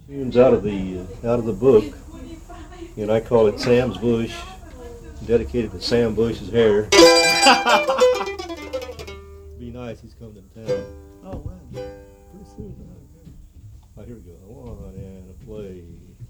Tunes out of the book, and I call it Sam's Bush, dedicated to Sam Bush's hair. Be nice, he's coming to town. Oh, wow. Pretty soon. Oh, here we go. One and a play.